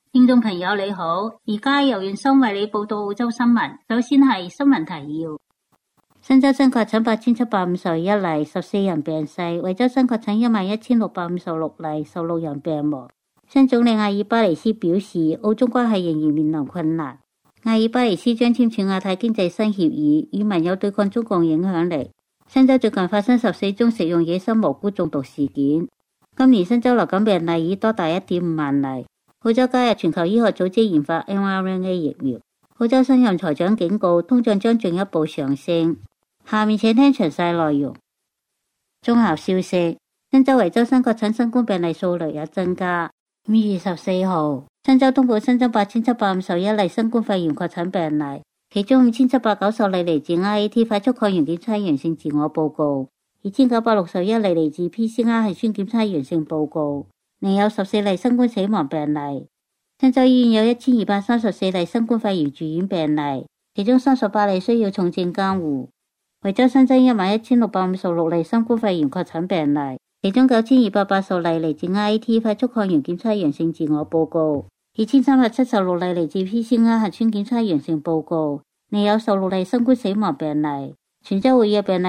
聽眾朋友你好，而家由袁生為你報道澳洲新聞。首先係新聞提要：新州新確診8751例，14人病逝；維州新確診11656例，16人病亡。新總理阿爾巴尼斯表示，澳中關係仍然面臨困難。阿爾巴尼斯將簽署亞太經濟新協議，與盟友對抗中共影響力。新州最近發生14宗食用野生蘑菇中毒事件。今年新州流感病例已多達1.5萬例。澳洲加入全球醫學組織研發 mRNA 疫苗。澳洲新任財長警告，通脹將進一步上升。下面請聽詳細內容。綜合消息：新州維州新確診新冠病例數略有增加。5月14號，新州通報新增8751例新冠肺炎確診病例，其中5790例嚟自 RAT 快速抗原檢測陽性自我報告，2961例嚟自 PCR 核酸檢測陽性報告。另有14例新冠死亡病例。新州醫院有1234例新冠肺炎住院病例，其中38例需要重症監護。維州新增11656例新冠肺炎確診病例，其中9280例嚟自 RAT 快速抗原檢測陽性自我報告，2376例嚟自 PCR 核酸檢測陽性報告。另有16例新冠死亡病例。全州活躍病例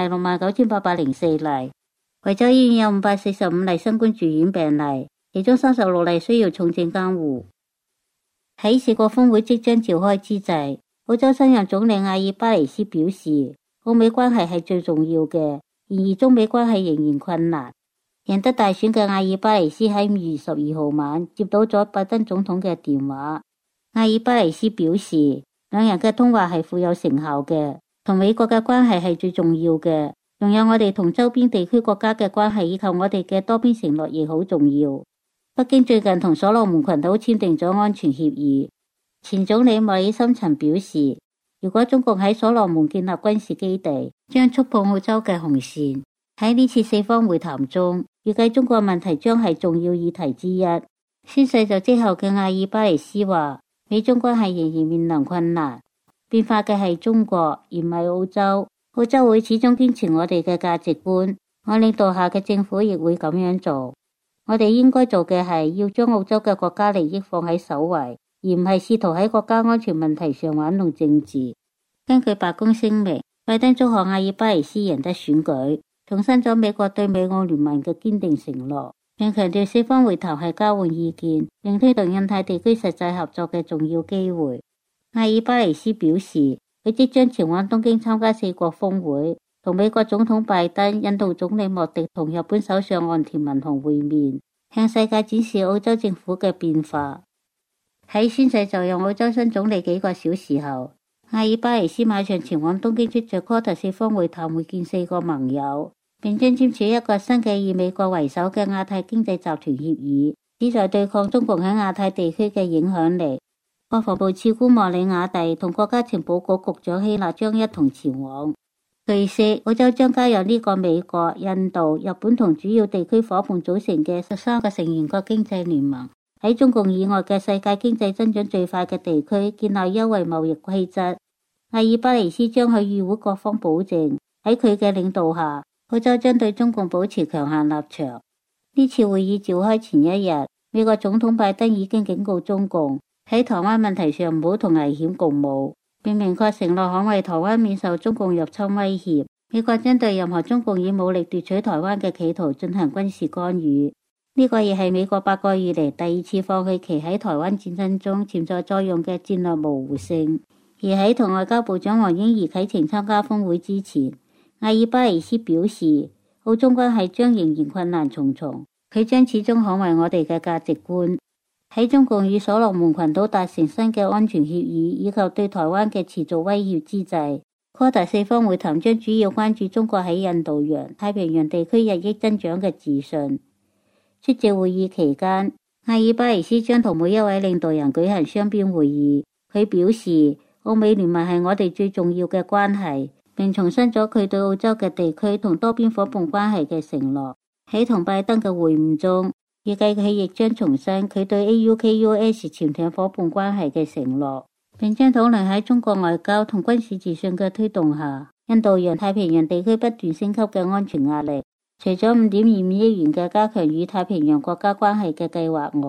69804例。維州醫院有545例新冠住院病例，其中36例需要重症監護。喺4國峰會即將召開之際，澳洲新任總理阿爾巴尼斯表示，澳美關係係最重要嘅，然而中美關係仍然困難。贏得大選嘅阿爾巴尼斯喺5月12號晚接到咗拜登總統嘅電話。阿爾巴尼斯表示，兩人嘅通話係富有成效嘅，同美國嘅關係係最重要嘅，仲有我哋同周邊地區國家嘅關係以及我哋嘅多邊承諾亦好重要。北京最近同所羅門群島簽訂咗安全協議。前總理莫里森曾表示，如果中共喺所羅門建立軍事基地，將觸碰澳洲嘅紅線。喺呢次4方會談中，預計中國問題將係重要議題之一。宣誓就職後嘅阿爾巴尼斯話，美中關係仍然面臨困難，變化嘅係中國而唔係澳洲。澳洲會始終堅持我哋嘅價值觀，我領導下嘅政府亦會咁樣做。我哋應該做嘅係要將澳洲嘅國家利益放喺首位，而唔係試圖喺國家安全問題上玩弄政治。根據白宮聲明，拜登祝賀阿爾巴尼斯贏得選舉，重申咗美國對美澳聯盟嘅堅定承諾，並強調4方會談係交換意見，並推動印太地區實際合作嘅重要機會。阿爾巴尼斯表示，佢即將前往東京參加4國峰會，同美國總統拜登、印度總理莫迪同日本首相岸田文雄會面，向世界展示澳洲政府嘅變化。喺宣誓就任澳洲新總理幾個小時後，阿爾巴尼斯馬上前往東京出席 QUAD 4方會談，會見4個盟友，並將簽署一個新嘅以美國為首嘅亞太經濟集團協議，旨在對抗中共喺亞太地區嘅影響力。國防部次官莫里亞蒂同國家情報局局長希納將一同前往。據悉，澳洲將加入呢個美國、印度、日本同主要地區夥伴組成嘅13個成員國經濟聯盟，喺中共以外嘅世界經濟增長最快嘅地區建立優惠貿易規則。阿爾巴尼斯將向與會各方保證，喺佢嘅領導下，澳洲將對中共保持強硬立場。呢次會議召開前一日，美國總統拜登已經警告中共喺台灣問題上唔好同危險共舞，並明確承諾捍衛台灣免受中共入侵威脅。美國將對任何中共以武力奪取台灣嘅企圖進行軍事干預。呢個亦係美國8個月嚟第2次放棄其喺台灣戰爭中潛在作用嘅戰略模糊性。而喺同外交部長黃英儀啟程參加峰會之前，阿爾巴尼斯表示，澳中關係將仍然困難重重，佢將始終捍衛我哋嘅價值觀。喺中共與所羅門群島達成新嘅安全協議以及對台灣嘅持續威脅之際，QUAD 4方會談將主要關注中國喺印度洋、太平洋地區日益增長嘅自信。出席會議期間，阿爾巴尼斯將同每一位領導人舉行雙邊會議。佢表示，澳美聯盟係我哋最重要嘅關係，並重申咗佢對澳洲嘅地區同多邊夥伴關係嘅承諾。喺同拜登嘅會晤中，預計佢亦將重申佢對 AUKUS 潛艇夥伴關係嘅承諾，並將討論喺中國外交同軍事自信嘅推動下，印度洋太平洋地區不斷升級嘅安全壓力。除咗5.25億元嘅加強與太平洋國家關係嘅計劃外，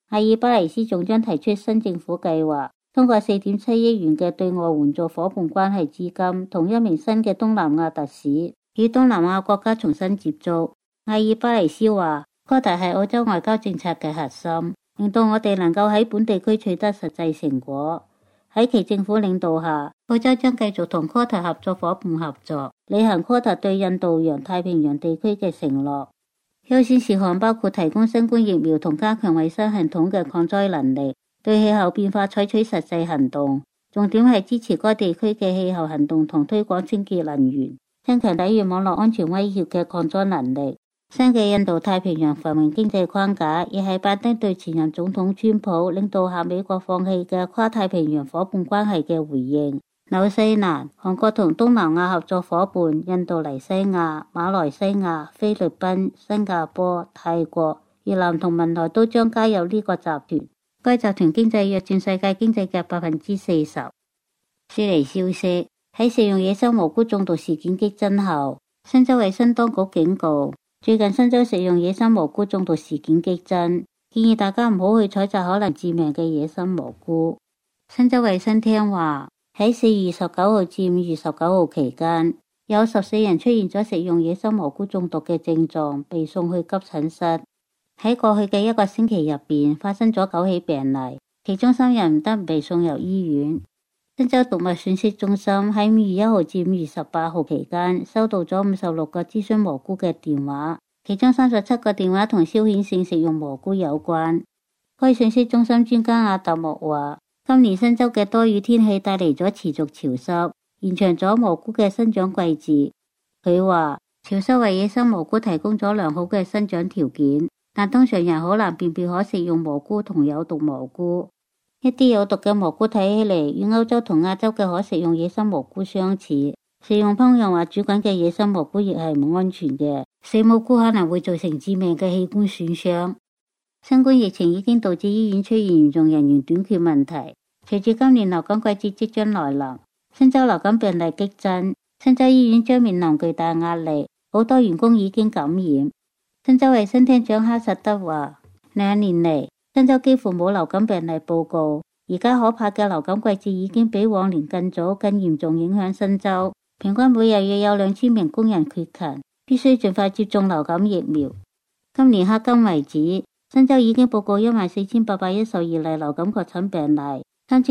阿爾巴尼斯仲將提出新政府計劃，通過4.7億元嘅對外援助伙伴關係資金，同一名新嘅東南亞特使與東南亞國家重新接觸。阿爾巴尼斯話，Quad係澳洲外交政策嘅核心，令到我哋能夠喺本地區取得實際成果。喺其政府領導下，澳洲將繼續同 Quad 合作伙伴合作，履行 Quad 對印度洋太平洋地區嘅承諾。優先事項包括提供新冠疫苗同加強衛生系統嘅抗災能力，對氣候變化採取實際行動，重點係支持該地區嘅氣候行動同推廣清潔能源，增強抵禦網絡安全威脅嘅抗災能力。新嘅印度太平洋繁榮經濟框架，亦係拜登對前任總統川普領導下美國放棄嘅跨太平洋伙伴關係嘅回應。紐西蘭、韓國同東南亞合作伙伴印度尼西亞、馬來西亞、菲律賓、新加坡、泰國、越南同文萊都將加入呢個集團。該集團經濟約佔世界經濟嘅40%。悉尼消息，喺食用野生蘑菇中毒事件激增後，新州衛生當局警告，最近新州食用野生蘑菇中毒事件激增，建議大家唔好去採集可能致命嘅野生蘑菇。新州衛生廳話，喺4月29號至5月19號期間，有14人出現咗食用野生蘑菇中毒嘅症狀，被送去急診室。喺過去嘅一個星期入邊，發生咗9起病例，其中3人唔得唔被送入醫院。新州動物信息中心喺5月1號至5月18號期間收到咗56個諮詢蘑菇嘅電話，其中37個電話同消遣性食用蘑菇有關。該信息中心專家阿特莫話，今年新州嘅多雨天氣帶嚟咗持續潮濕，延長咗蘑菇嘅生長季節。佢話，潮濕為野生蘑菇提供咗良好嘅生長條件，但通常人好難辨別可食用蘑菇同有毒蘑菇。一啲有毒嘅蘑菇睇起嚟與歐洲同亞洲嘅可食用野生蘑菇相似，食用烹飪或煮滾嘅野生蘑菇亦係唔安全嘅，死蘑菇可能會造成致命嘅器官損傷。新冠疫情已經導致醫院出現嚴重人員短缺問題，隨住今年流感季節即將來臨，新州流感病例激增，新州醫院將面臨巨大壓力，好多員工已經感染。新州衛生廳長哈薩德話，2年嚟，新州幾乎冇流感病例報告，而家可怕嘅流感季節已經比往年更早、更嚴重影響新州，平均每日約有2000名工人缺勤，必須盡快接種流感疫苗。今年迄今為止，新州已經報告14812例流感確診病例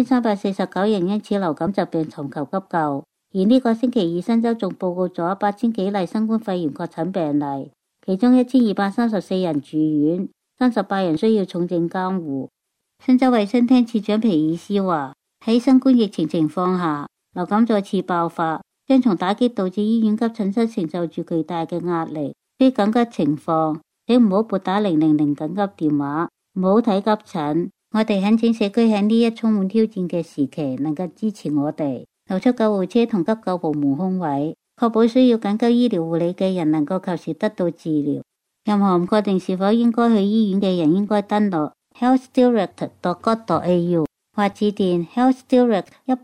，3349人因此流感疾病尋求急救。而呢個星期二，新州仲報告咗8000幾例新冠肺炎確診病例，其中1234人住院，38人需要重症監護。新州衛生廳次長皮爾斯話，喺新冠疫情情況下，流感再次爆發，將從打擊導致醫院急診室承受住巨大嘅壓力。非緊急情況，請唔好撥打000緊急電話，唔好睇急診。我哋懇請社區喺呢一充滿挑戰嘅時期，能夠支持我哋，留出救護車同急救部門空位，確保需要緊急醫療護理嘅人能夠及時得到治療。任何唔確定是否應該去醫院嘅人，應該登錄 healthdirect.gov.au 或致電 healthdirect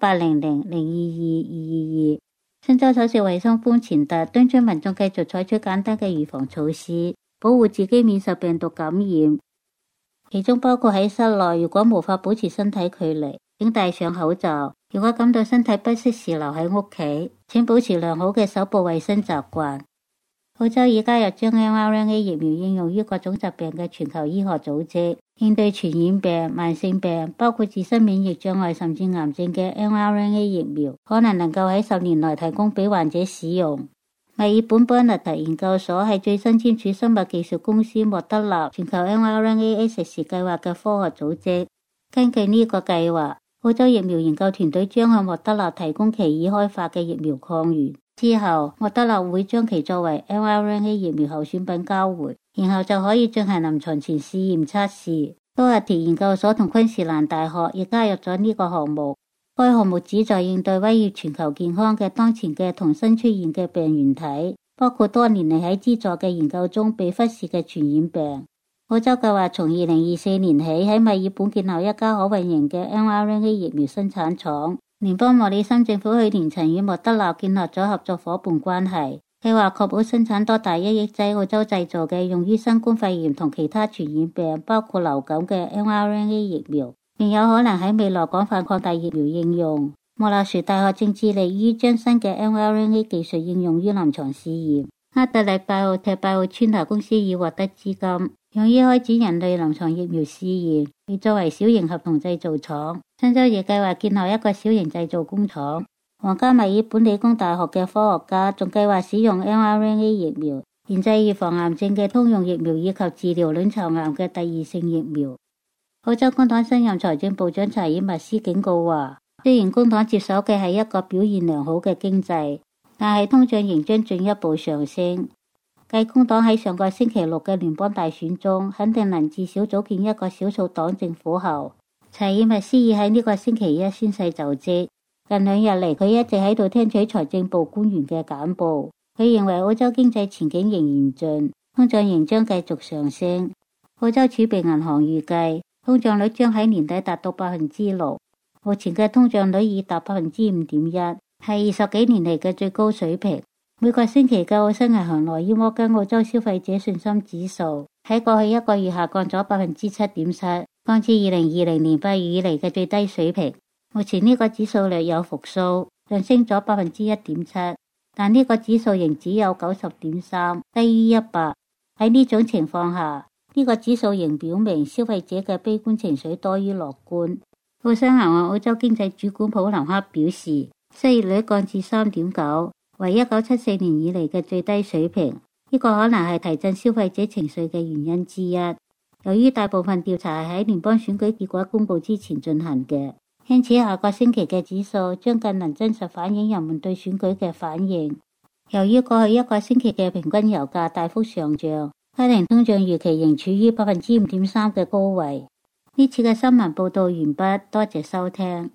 1800022222。新州首席衛生官錢特敦促民眾繼續採取簡單嘅預防措施，保護自己免受病毒感染，其中包括喺室內，如果無法保持身體距離，請戴上口罩。如果感到身體不適時，留喺屋企，請保持良好嘅手部衛生習慣。澳洲已加入將 mRNA 疫苗應用於各種疾病嘅全球醫學組織，應對傳染病、慢性病，包括自身免疫障礙甚至癌症嘅 mRNA 疫苗，可能夠喺10年內提供俾患者使用。墨爾本邦納特研究所係最新簽署生物技術公司莫德納全球 mRNA Access 計劃嘅科學組織。根據呢個計劃，澳洲疫苗研究團隊將向莫德納提供其已開發嘅疫苗抗原。之後，莫德納會將其作為 mRNA 疫苗候選品交回，然後就可以進行臨床前試驗測試。多核田研究所同昆士蘭大學亦加入咗呢個項目。該項目旨在應對威脅全球健康嘅當前嘅同新出現嘅病原體，包括多年嚟喺資助嘅研究中被忽視嘅傳染病。澳洲計劃從2024年起喺墨爾本建立一家可運營嘅 mRNA 疫苗生產廠。聯邦莫里森政府去年曾與莫德納建立咗合作夥伴關係， 計劃確保生產多達1億劑澳洲製造嘅用於新冠肺炎同其他傳染病，包括流感嘅 mRNA 疫苗，並有可能喺未來廣泛擴大疫苗應用。莫納殊大學正致力於將新嘅 mRNA 技術應用於臨床試驗。阿特利拜奧特拜奧川拿公司已獲得資金，用於開展人類臨床疫苗試驗，被作為小型合同製造廠。新州亦計劃建立一個小型製造工廠。皇家墨爾本理工大學嘅科學家仲計劃使用 mRNA 疫苗研製預防癌症嘅通用疫苗，以及治療卵巢癌嘅第二性疫苗。澳洲工黨新任財政部長查爾密斯警告話，雖然工黨接手嘅係一個表現良好嘅經濟，但係通脹仍將進一步上升。繼工黨喺上個星期六嘅聯邦大選中肯定能至少組建一個少數黨政府後，查爾密斯已喺呢個星期一宣誓就職。近2日嚟，佢一直喺度聽取財政部官員嘅簡報。佢認為澳洲經濟前景仍嚴峻，通脹仍將繼續上升。澳洲儲備銀行預計通脹率將喺年底達到 6%， 目前嘅通脹率已達 5.1%， 係20幾年嚟嘅最高水平。每個星期嘅澳新銀行羅伊摩根澳洲消費者信心指數喺過去1個月下降咗 7.7%， 降至2020年8月以嚟嘅最低水平。目前呢個指數略有復甦，上升咗 1.7%， 但呢個指數仍只有 90.3， 低於100。喺呢種情況下，呢個指數仍表明消費者嘅悲觀情緒多於樂觀。澳新銀行澳洲經濟主管普林克表示，失業率降至 3.9， 為1974年以嚟嘅最低水平。呢個可能係提振消費者情緒嘅原因之一。由於大部分調查係喺聯邦選舉結果公佈之前進行嘅，因此下個星期嘅指數將更能真實反映人們對選舉嘅反應。由於過去1個星期嘅平均油價大幅上漲，家庭通脹預期仍處於 5.3% 嘅高位。呢次嘅新聞報道完畢，多謝收聽。